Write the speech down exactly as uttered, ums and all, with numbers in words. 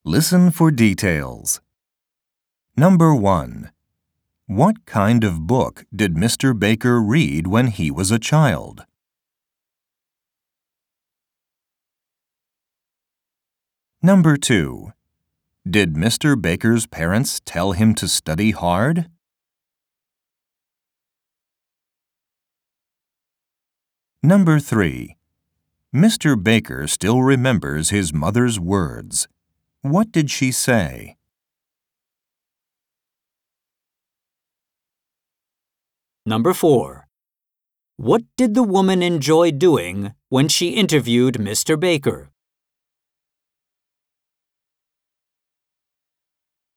Listen for details. Number one. What kind of book did Mister Baker read when he was a child? Number two. Did Mister Baker's parents tell him to study hard? Number three. Mister Baker still remembers his mother's words. What did she say? Number four. What did the woman enjoy doing when she interviewed Mister Baker?